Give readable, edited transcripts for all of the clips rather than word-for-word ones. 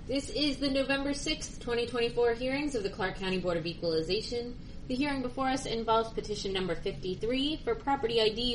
This is the November 6th, 2024 hearings of the Clark County Board of Equalization. The hearing before us involves petition number 53 for property ID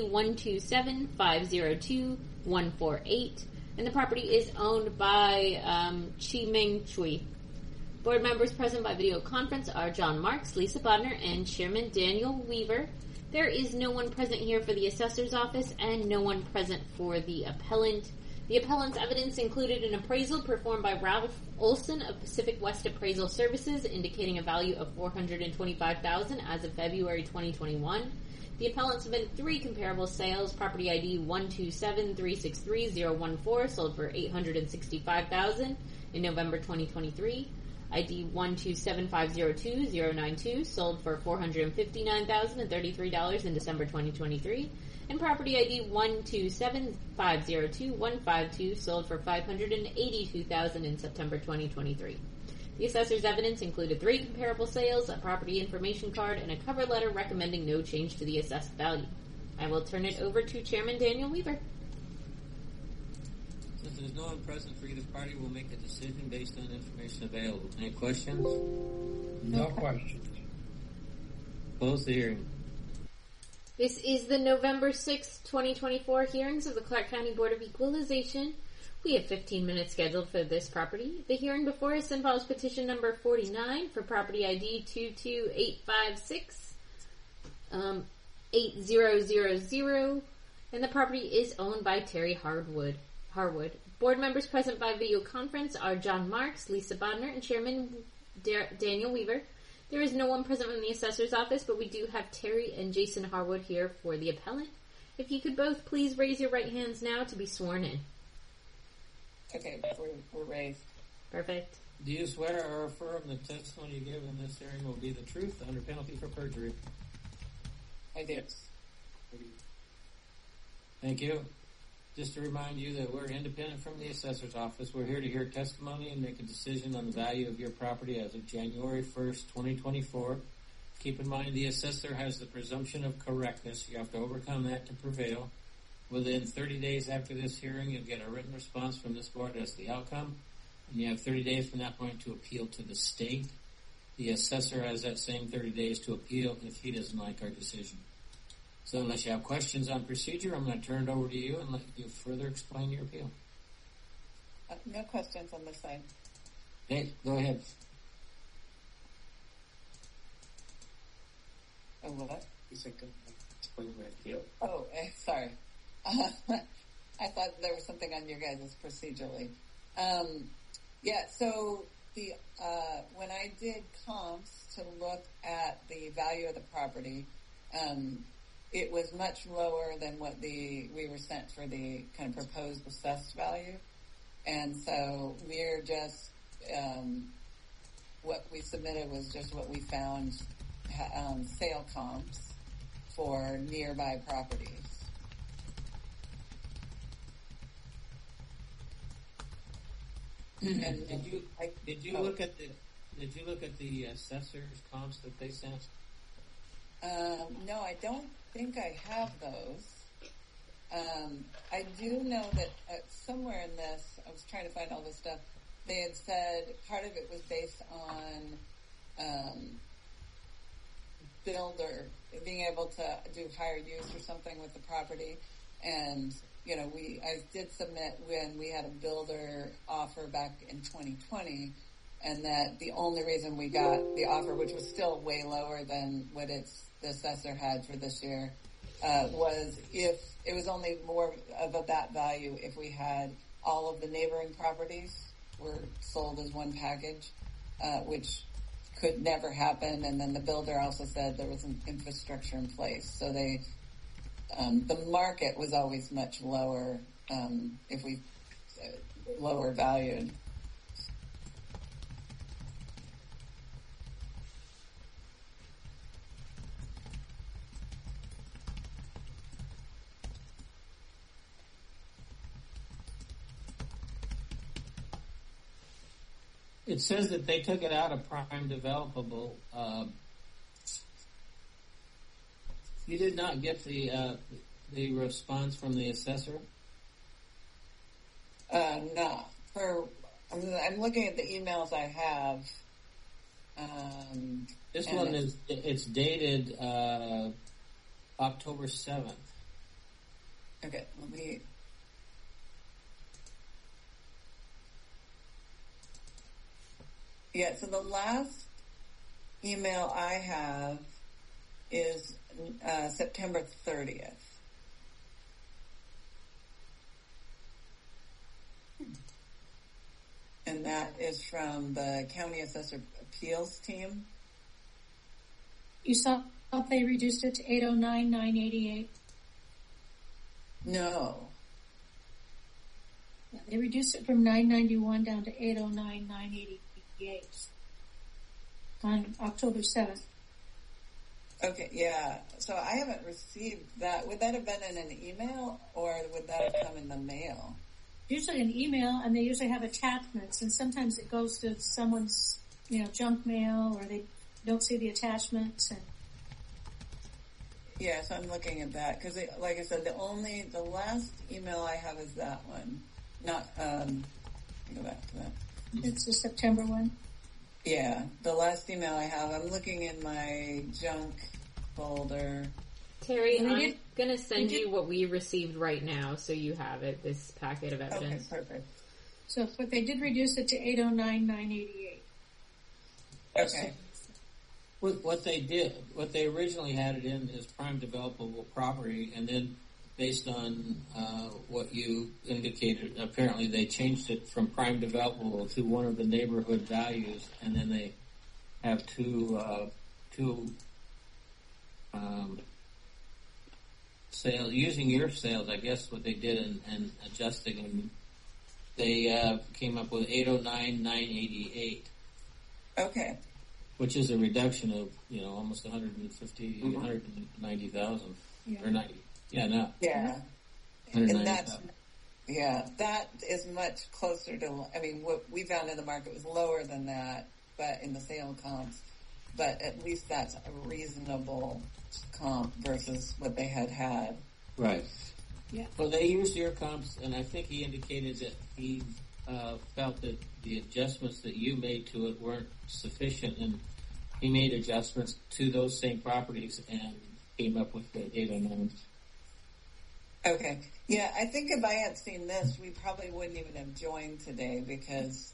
127502148, and the property is owned by Chi-Ming Chui. Board members present by video conference are John Marks, Lisa Bodner, and Chairman Daniel Weaver. There is no one present here for the assessor's office and no one present for the appellant. The appellant's evidence included an appraisal performed by Ralph Olson of Pacific West Appraisal Services, indicating a value of $425,000 as of February 2021. The appellant submitted 3 comparable sales. Property ID 127363014 sold for $865,000 in November 2023. ID 127502092 sold for $459,033 in December 2023. And property ID 127502152 sold for $582,000 in September 2023. The assessor's evidence included 3 comparable sales, a property information card, and a cover letter recommending no change to the assessed value. I will turn it over to Chairman Daniel Weaver. Since there's no one present for either party, we'll make a decision based on information available. Any questions? No questions. Close the hearing. This is the November 6th, 2024 hearings of the Clark County Board of Equalization. We have 15 minutes scheduled for this property. The hearing before us involves petition number 49 for property ID 22856 8000, and the property is owned by Terry Harwood. Board members present by video conference are John Marks, Lisa Bodner, and Chairman Daniel Weaver. There is no one present from the assessor's office, but we do have Terry and Jason Harwood here for the appellant. If you could both please raise your right hands now to be sworn in. Okay, we're raised. Perfect. Do you swear or affirm the testimony you give in this hearing will be the truth under penalty for perjury? I do. Thank you. Just to remind you that we're independent from the assessor's office. We're here to hear testimony and make a decision on the value of your property as of January 1st, 2024. Keep in mind the assessor has the presumption of correctness. You have to overcome that to prevail. Within 30 days after this hearing, you'll get a written response from this board as the outcome, and you have 30 days from that point to appeal to the state. The assessor has that same 30 days to appeal if he doesn't like our decision. So unless you have questions on procedure, I'm going to turn it over to you and let you further explain your appeal. No questions on this side. Hey, go ahead. Oh, what? You said explain my appeal. Oh, sorry. I thought there was something on your guys' procedurally. So the when I did comps to look at the value of the property, it was much lower than what we were sent for the kind of proposed assessed value. And so we're just, what we submitted was just what we found, sale comps for nearby properties. And did you look at the assessor's comps that they sent? No, I don't think I have those. I do know that somewhere in this, I was trying to find all this stuff, they had said part of it was based on builder being able to do higher use or something with the property. And, I did submit when we had a builder offer back in 2020, and that the only reason we got the offer, which was still way lower than what the assessor had for this year, was if it was only more of that value if we had all of the neighboring properties were sold as one package, which could never happen. And then the builder also said there was an infrastructure in place. So the market was always much lower if we lower valued. It says that they took it out of prime developable. You did not get the response from the assessor? No. For I'm looking at the emails I have. This one it's dated October 7th. Okay, let me. Yeah, so the last email I have is September 30th. And that is from the County Assessor Appeals team. You saw they reduced it to 809,988. No. Yeah, they reduced it from 991 down to 809,988 on October 7th. Okay, yeah. So I haven't received that. Would that have been in an email or would that have come in the mail? Usually an email, and they usually have attachments, and sometimes it goes to someone's, junk mail, or they don't see the attachments. And yeah, so I'm looking at that because, like I said, the last email I have is that one. Not. Let me go back to that. It's the September one. Yeah, the last email I have. I'm looking in my junk folder. Terry, I'm going to send you what we received right now so you have it, this packet of evidence. Okay, perfect. So but they did reduce it to 809,988. Okay. What they originally had it in is prime developable property, and then based on what you indicated, apparently they changed it from prime developable to one of the neighborhood values, and then they have two sales, using your sales, I guess what they did in adjusting them, they came up with 809,988. Okay. Which is a reduction of, almost 190,000. Yeah. Or 90. Yeah, no. Yeah. And that is much closer to, what we found in the market was lower than that, but in the sale comps, but at least that's a reasonable comp versus what they had. Right. Yeah. Well, they used your comps, and I think he indicated that he felt that the adjustments that you made to it weren't sufficient, and he made adjustments to those same properties and came up with the 809. Okay. Yeah, I think if I had seen this, we probably wouldn't even have joined today because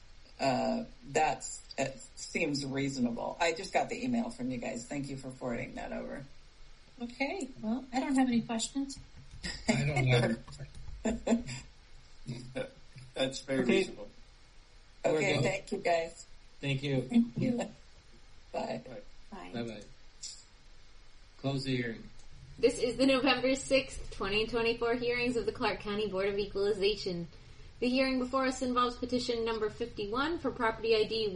it seems reasonable. I just got the email from you guys. Thank you for forwarding that over. Okay. Well, I don't have any questions. I don't know. That's very reasonable. Okay, thank you guys. Thank you. Thank you. Bye. Bye. Bye-bye. Close the hearing. This is the November 6th, 2024 hearings of the Clark County Board of Equalization. The hearing before us involves petition number 51 for property ID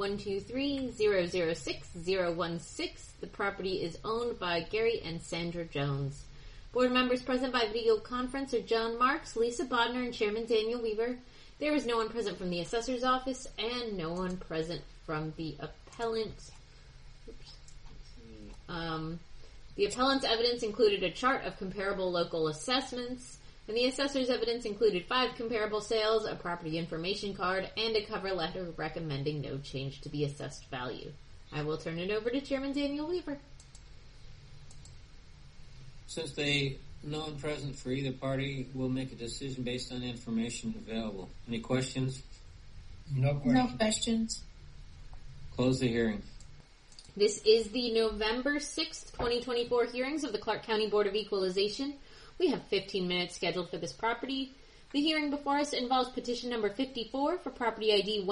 123-006-016. The property is owned by Gary and Sandra Jones. Board members present by video conference are John Marks, Lisa Bodner, and Chairman Daniel Weaver. There is no one present from the assessor's office and no one present from the appellant. The appellant's evidence included a chart of comparable local assessments, and the assessor's evidence included 5 comparable sales, a property information card, and a cover letter recommending no change to the assessed value. I will turn it over to Chairman Daniel Weaver. Since they no one present for either party, we'll make a decision based on information available. Any questions? No questions. No questions. Close the hearing. This is the November 6th, 2024 hearings of the Clark County Board of Equalization. We have 15 minutes scheduled for this property. The hearing before us involves petition number 54 for property ID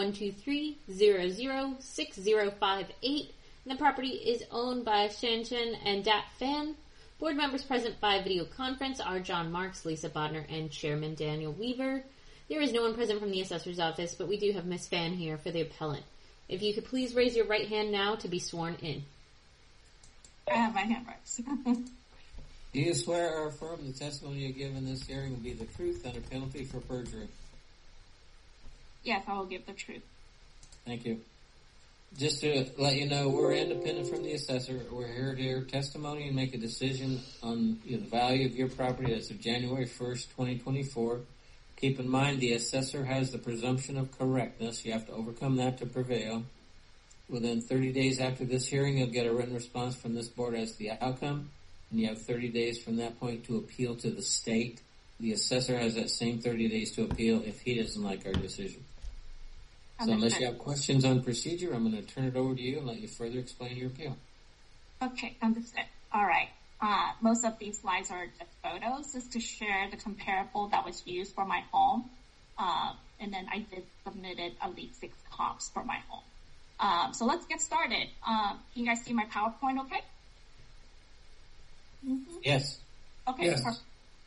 123-006058, and the property is owned by Shanshan and Dat Fan. Board members present by video conference are John Marks, Lisa Bodner, and Chairman Daniel Weaver. There is no one present from the assessor's office, but we do have Miss Fan here for the appellant. If you could please raise your right hand now to be sworn in. I have my hand raised. Do you swear or affirm the testimony you give in this hearing will be the truth under penalty for perjury? Yes, I will give the truth. Thank you. Just to let you know, we're independent from the assessor. We're here to hear testimony and make a decision on the value of your property as of January 1st, 2024. Keep in mind the assessor has the presumption of correctness. You have to overcome that to prevail. Within 30 days after this hearing, you'll get a written response from this board as to the outcome, and you have 30 days from that point to appeal to the state. The assessor has that same 30 days to appeal if he doesn't like our decision. So unless you have questions on procedure, I'm going to turn it over to you and let you further explain your appeal. Okay, understood. All right. Most of these slides are just photos, just to share the comparable that was used for my home. And then I did submitted at least 6 comps for my home. So let's get started. Can you guys see my PowerPoint okay? Mm-hmm. Yes. Okay, Yes. perfect.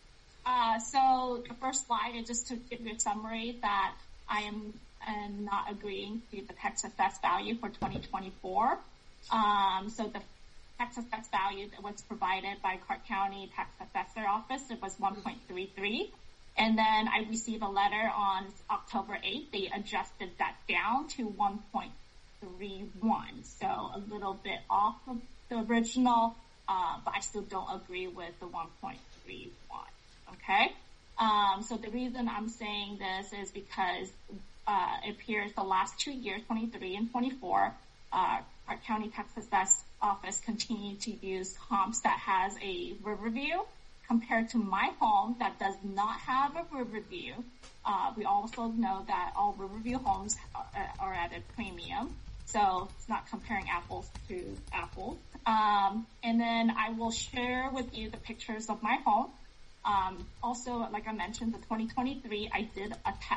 So the first slide is just to give you a summary that I am not agreeing to the tax assessed value for 2024. So the tax assessed value that was provided by Clark County Tax Assessor Office, it was 1.33. And then I received a letter on October 8th. They adjusted that down to 1.31. So a little bit off of the original, but I still don't agree with the 1.31. Okay? So the reason I'm saying this is because it appears the last 2 years, 23 and 24, our county tax assessed office continued to use comps that has a Riverview compared to my home that does not have a Riverview. We also know that all Riverview homes are at a premium, so it's not comparing apples to apples. And then I will share with you the pictures of my home. Also, like I mentioned, the 2023, I did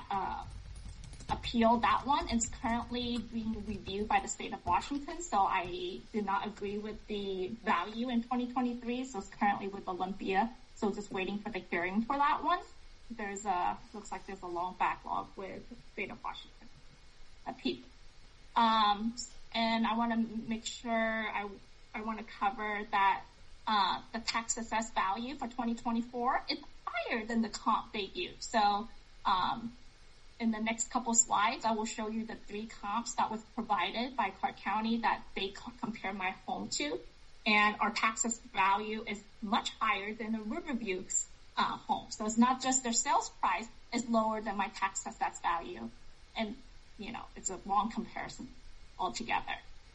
appeal that one. It's currently being reviewed by the state of Washington, so I did not agree with the value in 2023, so it's currently with Olympia, so just waiting for the hearing for that one. Looks like there's a long backlog with the state of Washington appeal. And I want to make sure I want to cover that the tax assessed value for 2024 is higher than the comp they use. So, in the next couple slides, I will show you the 3 comps that was provided by Clark County that they compare my home to. And our tax assessed value is much higher than the Riverview's home. So it's not just their sales price is lower than my tax assessed value. And, it's a long comparison altogether.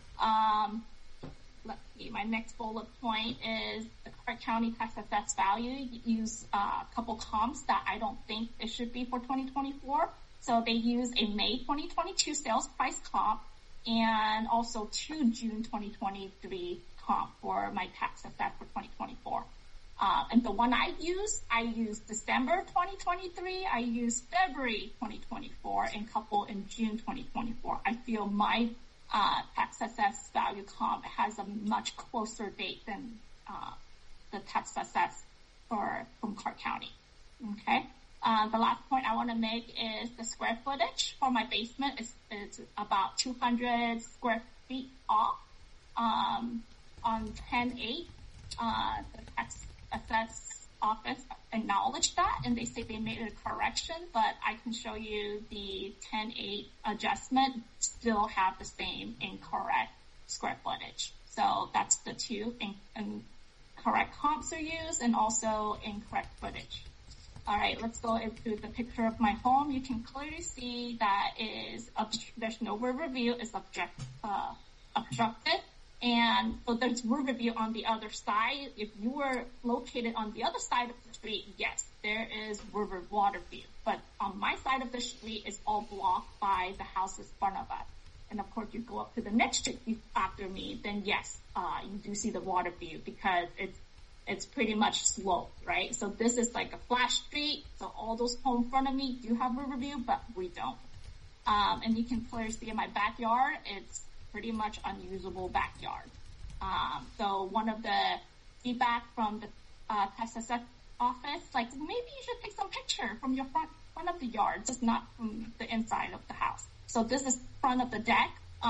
Let's see, my next bullet point is the Clark County tax assessed value. Use a couple comps that I don't think it should be for 2024. So they use a May 2022 sales price comp and also 2 June 2023 comp for my tax assessed for 2024. And the one I used December 2023, I used February 2024, and couple in June 2024. I feel my tax assessed value comp has a much closer date than the tax assessed from Clark County. Okay. The last point I want to make is the square footage for my basement is about 200 square feet off. On 10/8, the tax assessed office acknowledged that, and they say they made a correction, but I can show you the 10/8 adjustment still have the same incorrect square footage. So that's the 2 incorrect comps are used and also incorrect footage. All right, let's go into the picture of my home. You can clearly see that there's no Riverview, it's obstructed. And so there's Riverview on the other side. If you were located on the other side of the street, yes, there is water view. But on my side of the street, it's all blocked by the houses in front of us. And of course, you go up to the next street after me, then yes, you do see the water view because it's pretty much sloped, right? So this is like a flat street. So all those homes in front of me do have Riverview, but we don't. And you can clearly see in my backyard, it's pretty much unusable backyard. So one of the feedback from the tax assessor office, like maybe you should take some picture from your front of the yard, just not from the inside of the house. So this is front of the deck.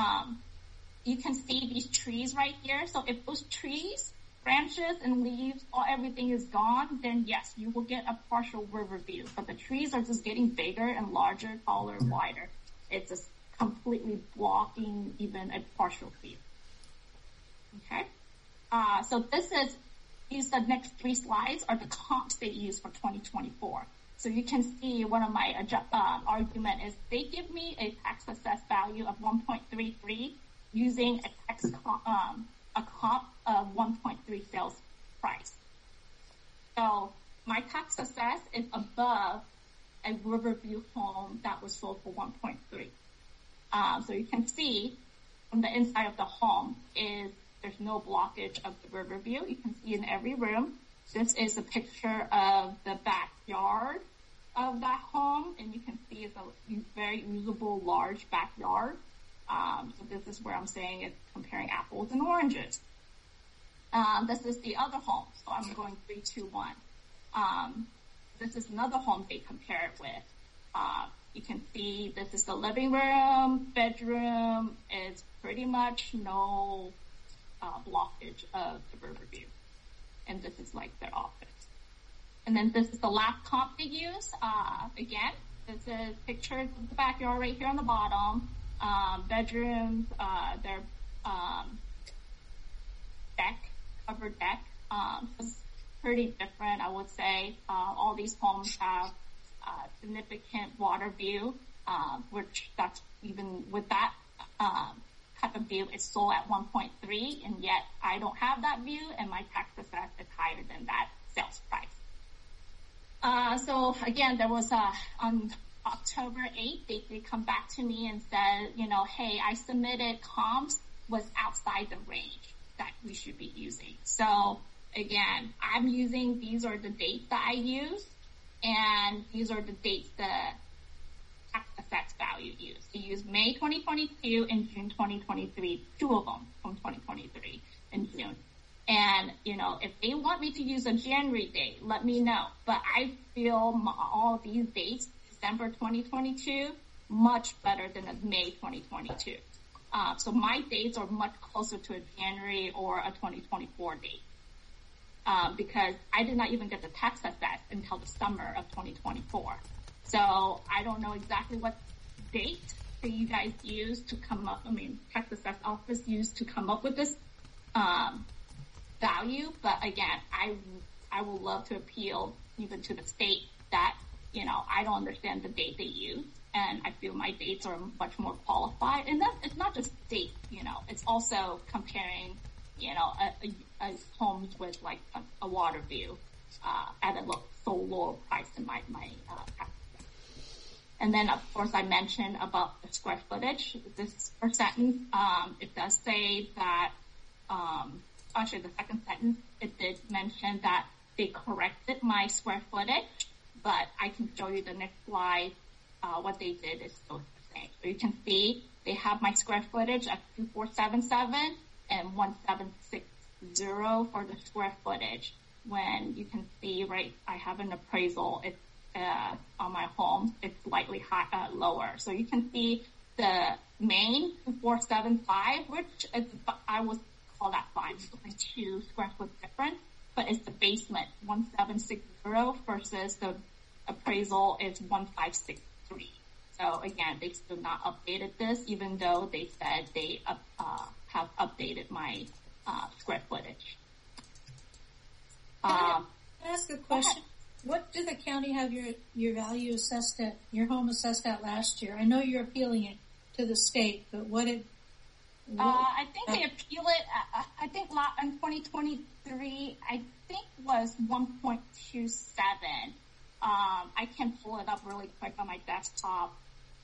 You can see these trees right here. So if those trees, branches and leaves, everything is gone, then yes, you will get a partial Riverview. But the trees are just getting bigger and larger, taller, wider. It's just completely blocking even a partial view. Okay. So these the next 3 slides are the comps they use for 2024. So you can see one of my argument is they give me a tax assessed value of 1.33 using a comp of 1.3 sales price. So my tax assess is above a Riverview home that was sold for 1.3. So you can see from the inside of the home there's no blockage of the Riverview. You can see in every room. This is a picture of the backyard of that home, and you can see it's a very usable large backyard. So this is where I'm saying it's comparing apples and oranges. This is the other home, so I'm going 3, 2, 1. This is another home they compare it with. You can see this is the living room, bedroom. It's pretty much no blockage of the Riverview. And this is like their office. And then this is the last comp they use. Again, this is pictures of the backyard right here on the bottom. Bedrooms, their covered deck. It's pretty different, I would say. All these homes have significant water view, which that's even with that type of view, it's sold at 1.3, and yet I don't have that view, and my tax assess is higher than that sales price. So again, there was on October 8th, they come back to me and said, hey, I submitted comps was outside the range that we should be using. So again, I'm using, these are the dates that I use, and these are the dates the tax assessed value used. We use May 2022 and June 2023, 2 of them from 2023 in June. And, if they want me to use a January date, let me know. But I feel all these dates, December 2022, much better than a May 2022. So my dates are much closer to a January or a 2024 date. Because I did not even get the tax assessed until the summer of 2024. So I don't know exactly what date that you guys use to come up, tax assessed office used to come up with this value. But again, I would love to appeal even to the state that, I don't understand the date they use. And I feel my dates are much more qualified. And it's not just date, it's also comparing, a homes with like a water view, at a so lower price than my tax. And then of course I mentioned about the square footage. This first sentence, it does say that, actually the second sentence, it did mention that they corrected my square footage, but I can show you the next slide. What they did is still the same. So you can see they have my square footage at 2477 and 1760 for the square footage. When you can see, right, I have an appraisal. It's on my home. It's slightly lower. So you can see the main 2475, which is, I would call that fine. It's only 2 square foot difference, but it's the basement 1760 versus the appraisal is 1563. So again, they still not updated this, even though they said they have updated my square footage. Can I ask a question? What did the county have your value assessed at, your home assessed at last year? I know you're appealing it to the state, but I think they appeal it, I think in 2023, I think was 1.27. I can pull it up really quick on my desktop.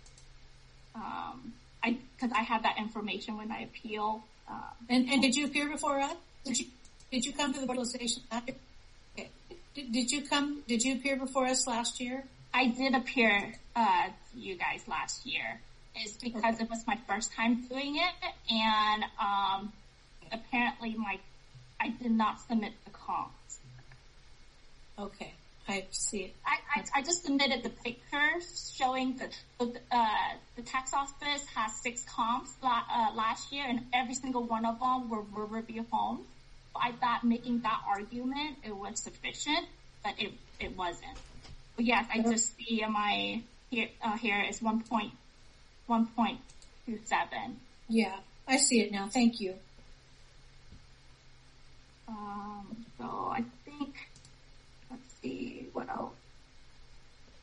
Cause I have that information when I appeal. And did you appear before us? Did you come to the legalization? Okay. Did you appear before us last year? I did appear, to you guys last year. It's because it was my first time doing it, and, apparently I did not submit the comps. Okay. I see it. I just submitted the pictures showing the tax office has 6 comps last year, and every single one of them were Riverview homes. I thought making that argument, it was sufficient, but it wasn't. But yes, I just see my here is 1.27. Yeah, I see it now. Thank you. So I think, let's see what else.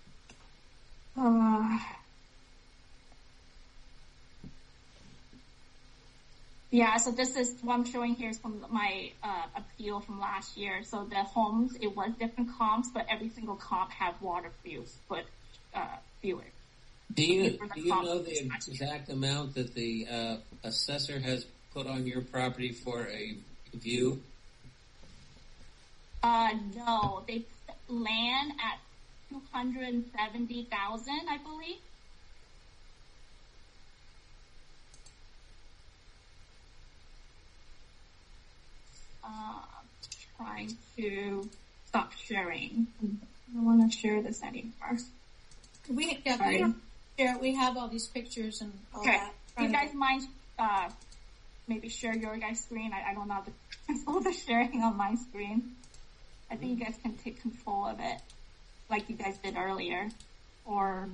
Yeah, so this is what I'm showing here is from my appeal from last year. So the homes, it was different comps, but every single comp had water fewer. Do you know the exact amount that the assessor has put on your property for a view? No, they put land at $270,000, I believe. Trying to stop sharing. I don't want to share this anymore. We have all these pictures and all that. Do you guys mind maybe share your guys' screen? I don't know the control the sharing on my screen. I think you guys can take control of it like you guys did earlier. Or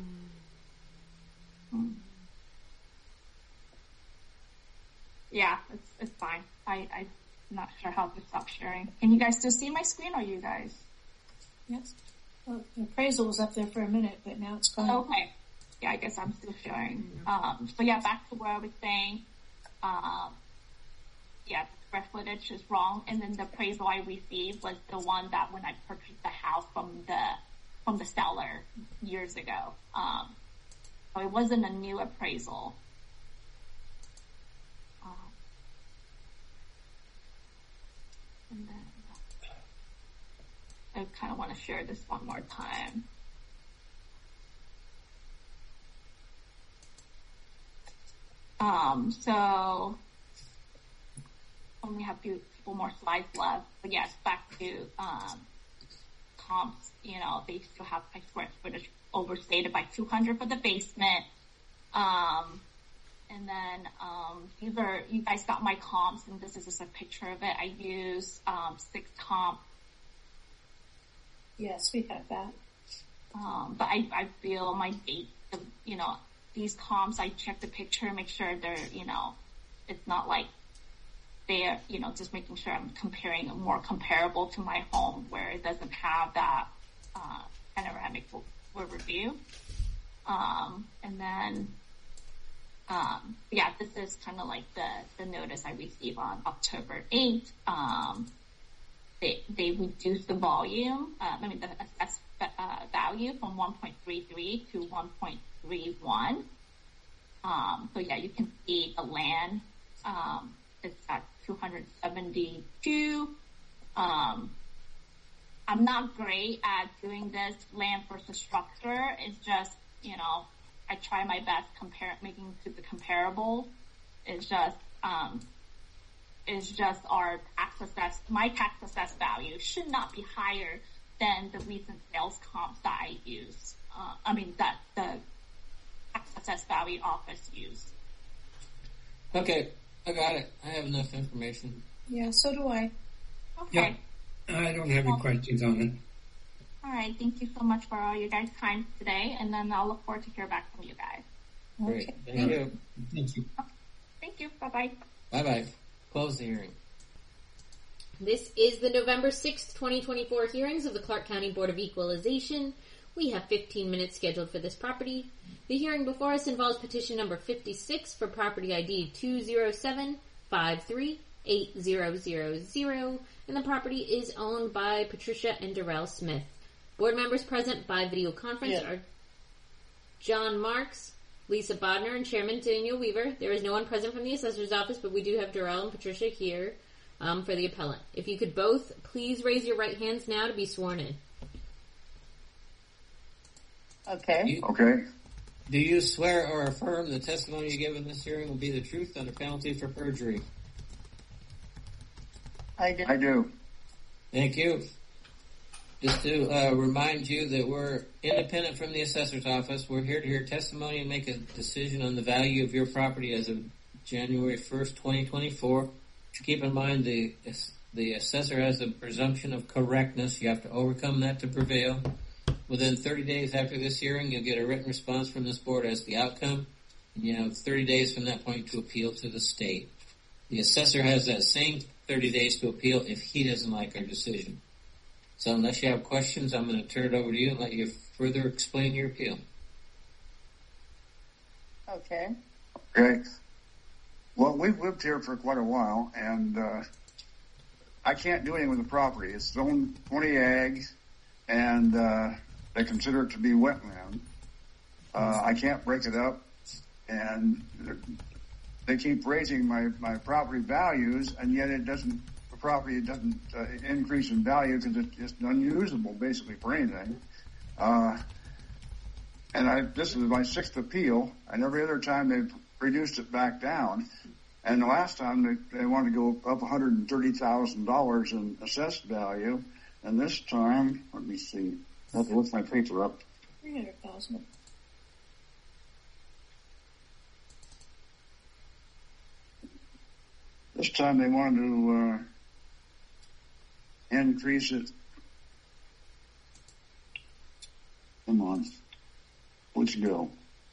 yeah, it's fine. I'm not sure how to stop sharing. Can you guys still see my screen, or you guys? Yes. Well, the appraisal was up there for a minute, but now it's gone. Okay. Yeah, I guess I'm still sharing. So yeah, back to where I was saying. Yeah, the square footage is wrong, and then the appraisal I received was the one that when I purchased the house from the seller years ago. So it wasn't a new appraisal. And then I kind of want to share this one more time. So only have a couple more slides left, but yes, back to comps. You know, they still have my square footage overstated by 200 for the basement. And then these are, you guys got my comps, and this is just a picture of it. I use 6 comp. Yes, we got that. But I feel my date, you know, these comps, I check the picture, make sure they're, you know, it's not like they're, you know, just making sure I'm comparing more comparable to my home where it doesn't have that panoramic review. And then, yeah, this is kind of like the notice I received on October 8th. They reduced the volume, the assessed value from 1.33 to 1.31. So yeah, you can see the land, it's at 272. I'm not great at doing this land versus structure. It's just, you know, I try my best making to the comparable. It's just my tax assessed value should not be higher than the recent sales comps that I use. That the tax assessed value office used. Okay, I got it. I have enough information. Yeah, so do I. Okay. Yeah, I don't have any questions on it. All right. Thank you so much for all your guys' time today, and then I'll look forward to hear back from you guys. Great. Okay. Thank you. Thank you. Thank you. Bye-bye. Bye-bye. Close the hearing. This is the November 6th, 2024 hearings of the Clark County Board of Equalization. We have 15 minutes scheduled for this property. The hearing before us involves petition number 56 for property ID 207-53-8000, and the property is owned by Patricia and Darrell Smith. Board members present by video conference are John Marks, Lisa Bodner, and Chairman Daniel Weaver. There is no one present from the assessor's office, but we do have Darrell and Patricia here for the appellant. If you could both please raise your right hands now to be sworn in. Okay. Okay. Do you swear or affirm the testimony you give in this hearing will be the truth under penalty for perjury? I do. I do. Thank you. Just to remind you that we're independent from the assessor's office. We're here to hear testimony and make a decision on the value of your property as of January 1st, 2024. Keep in mind the assessor has a presumption of correctness. You have to overcome that to prevail. Within 30 days after this hearing, you'll get a written response from this board as the outcome. And you have 30 days from that point to appeal to the state. The assessor has that same 30 days to appeal if he doesn't like our decision. So unless you have questions, I'm going to turn it over to you and let you further explain your appeal. Okay. Okay. Well, we've lived here for quite a while, and I can't do anything with the property. It's zoned 20 ag, and they consider it to be wetland. I can't break it up, and they keep raising my property values, and yet the property doesn't increase in value because it's just unusable basically for anything. And this is my 6th appeal, and every other time they've reduced it back down. And the last time they wanted to go up $130,000 in assessed value, and this time, let me see, I have to look my paper up. 300,000. This time they wanted to increase it. Come on, let's go.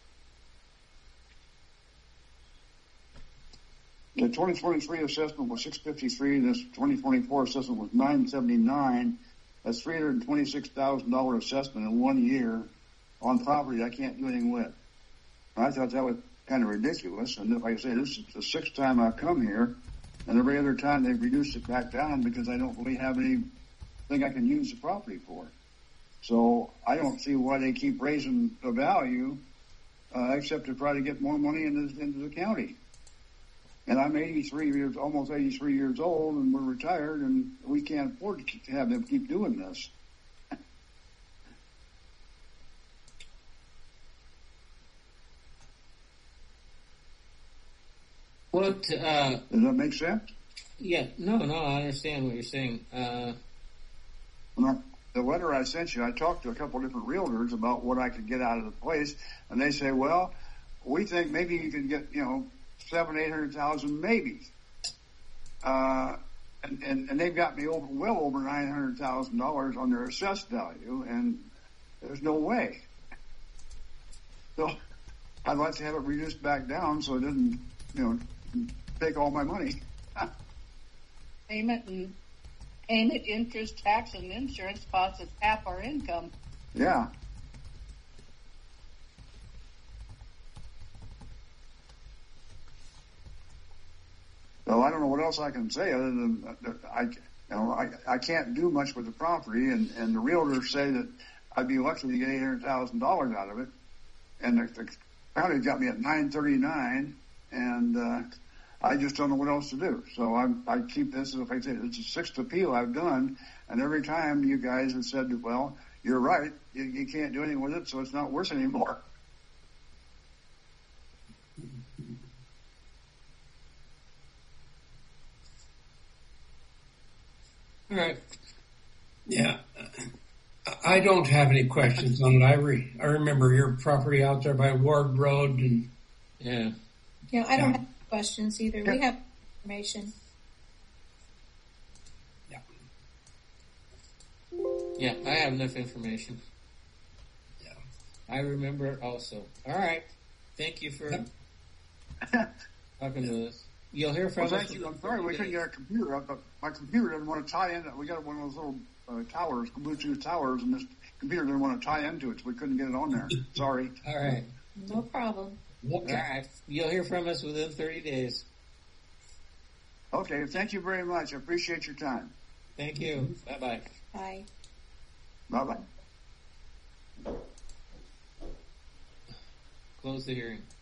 The 2023 assessment was $653. This 2024 assessment was $979. That's $326,000 assessment in 1 year on property I can't do anything with. And I thought that was kind of ridiculous. And like I say, this is the 6th time I've come here, and every other time they've reduced it back down because I don't really have anything I can use the property for. So I don't see why they keep raising the value, except to try to get more money into the county. And I'm almost 83 years old, and we're retired, and we can't afford to have them keep doing this. What, Does that make sense? yeah, no, I understand what you're saying. The letter I sent you, I talked to a couple different realtors about what I could get out of the place, and they say, well, we think maybe you can get, $700,000-800,000 maybe. And they've got me well over $900,000 on their assessed value, and there's no way. So I'd like to have it reduced back down so it doesn't, take all my money. Payment, interest, tax, and insurance costs us half our income. Yeah. So I don't know what else I can say other than I can't do much with the property, and the realtors say that I'd be lucky to get $800,000 out of it, and the county got me at $939, and I just don't know what else to do. So I keep this, like I said, it's the 6th appeal I've done, and every time you guys have said, well, you're right, you can't do anything with it, so it's not worth anymore. All right. Yeah. I don't have any questions on it. I remember your property out there by Ward Road, and Yeah. Yeah, I don't have questions either. We have information. Yeah, I have enough information. Yeah. I remember it also. All right. Thank you for talking to us. You'll hear from us. Thank you. I'm sorry we couldn't get our computer up, but my computer doesn't want to tie in. We got one of those little towers, Bluetooth towers, and this computer didn't want to tie into it, so we couldn't get it on there. Sorry. All right. No problem. Okay. All right. You'll hear from us within 30 days. Okay. Thank you very much. I appreciate your time. Thank you. Bye-bye. Bye. Bye-bye. Close the hearing.